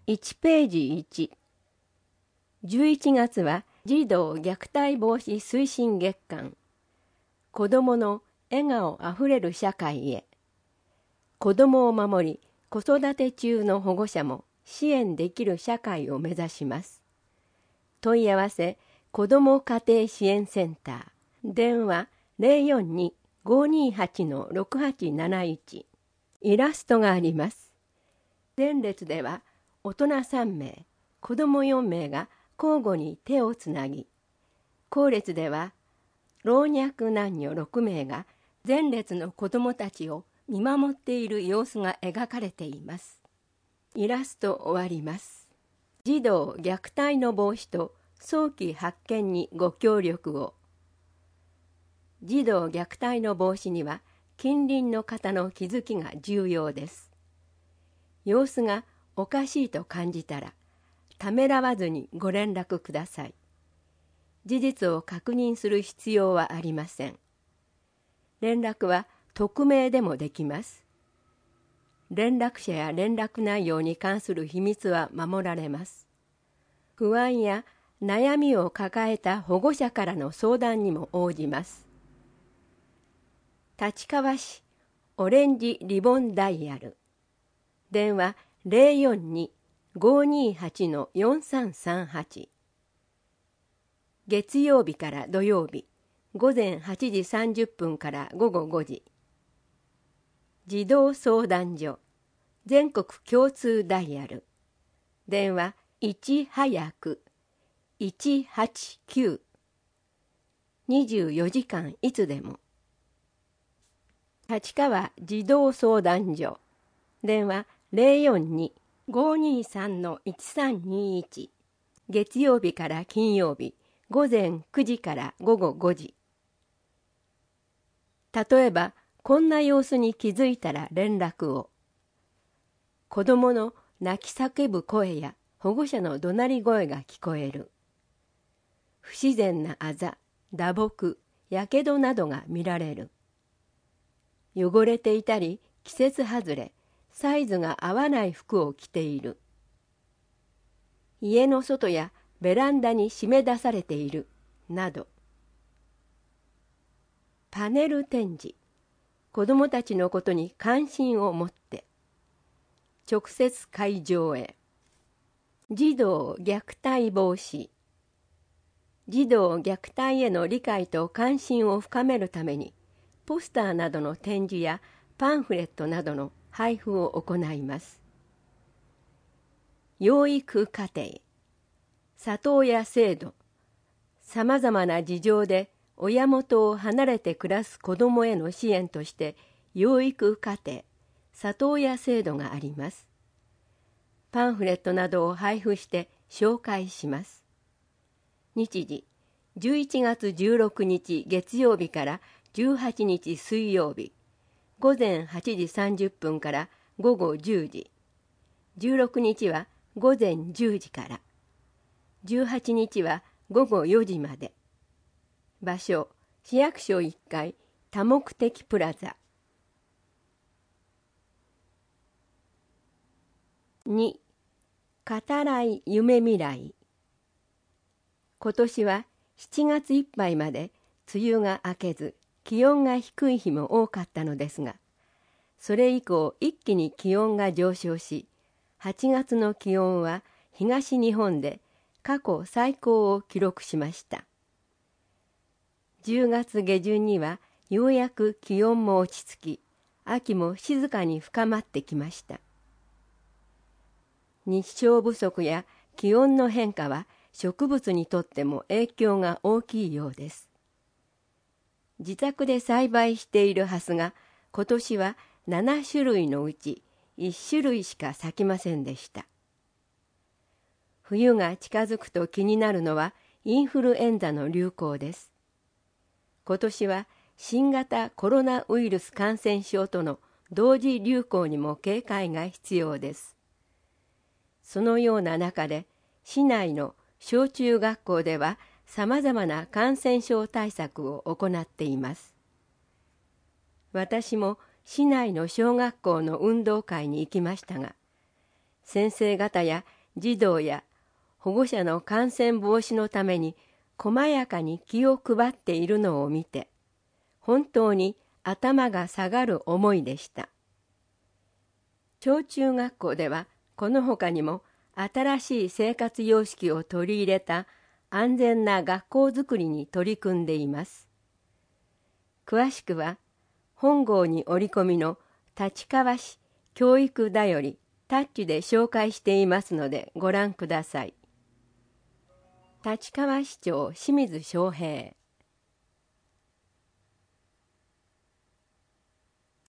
1ページ1。11月は児童虐待防止推進月間。子どもの笑顔あふれる社会へ。子どもを守り、子育て中の保護者も支援できる社会を目指します。問い合わせ、子ども家庭支援センター。電話042-528-6871。イラストがあります。前列では大人3名、子ども4名が交互に手をつなぎ、後列では老若男女6名が前列の子どもたちを見守っている様子が描かれています。イラスト終わります。児童虐待の防止と早期発見にご協力を。児童虐待の防止には近隣の方の気づきが重要です。様子がおかしいと感じたら、ためらわずにご連絡ください。事実を確認する必要はありません。連絡は匿名でもできます。連絡者や連絡内容に関する秘密は守られます。不安や悩みを抱えた保護者からの相談にも応じます。立川市オレンジリボンダイヤル。電話042-528-4338。月曜日から土曜日、午前8時30分から午後5時。児童相談所、全国共通ダイヤル。電話1-189。24時間いつでも。立川児童相談所。電話042-523-1321。月曜日から金曜日、午前9時から午後5時。例えば、こんな様子に気づいたら連絡を。子供の泣き叫ぶ声や保護者の怒鳴り声が聞こえる。不自然なあざ、打撲、やけどなどが見られる。汚れていたり、季節外れ、サイズが合わない服を着ている。家の外やベランダに締め出されている、など。パネル展示。子どもたちのことに関心を持って。直接会場へ。児童虐待防止。児童虐待への理解と関心を深めるために、ポスターなどの展示やパンフレットなどの配布を行います。養育家庭、里親制度、さまざまな事情で親元を離れて暮らす子どもへの支援として養育家庭、里親制度があります。パンフレットなどを配布して紹介します。日時、11月16日月曜日から18日水曜日、午前8時30分から午後10時。16日は午前10時から。18日は午後4時まで。場所、市役所1階、多目的プラザ。2、語らい夢未来。今年は7月いっぱいまで梅雨が明けず、気温が低い日も多かったのですが、それ以降一気に気温が上昇し、8月の気温は東日本で過去最高を記録しました。10月下旬にはようやく気温も落ち着き、秋も静かに深まってきました。日照不足や気温の変化は植物にとっても影響が大きいようです。自宅で栽培しているハスが今年は7種類のうち1種類しか咲きませんでした。冬が近づくと気になるのはインフルエンザの流行です。今年は新型コロナウイルス感染症との同時流行にも警戒が必要です。そのような中で市内の小中学校ではさまざまな感染症対策を行っています。私も市内の小学校の運動会に行きましたが、先生方や児童や保護者の感染防止のために細やかに気を配っているのを見て、本当に頭が下がる思いでした。小中学校ではこの他にも新しい生活様式を取り入れた安全な学校づくりに取り組んでいます。詳しくは本号に折り込みの立川市教育だよりタッチで紹介していますのでご覧ください。立川市長清水翔平。